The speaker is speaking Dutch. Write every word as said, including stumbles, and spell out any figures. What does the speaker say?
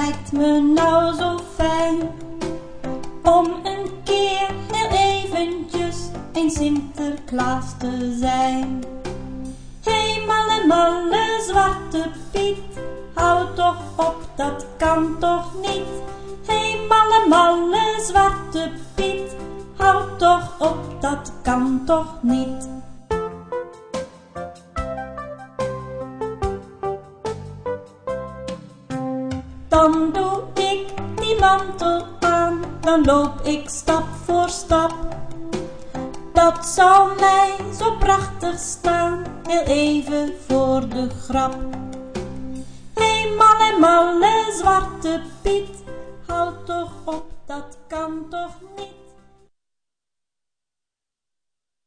lijkt me nou zo fijn om een keer heel eventjes een Sinterklaas te zijn. Hé malle malle zwarte Piet, hou toch op, dat kan toch niet. Hé malle malle zwarte Piet, hou toch op, dat kan toch niet. Dan doe ik die mantel aan, dan loop ik stap voor stap. Dat zou mij zo prachtig staan, heel even voor de grap. Hé malle malle zwarte Piet, hou toch op, dat kan toch niet.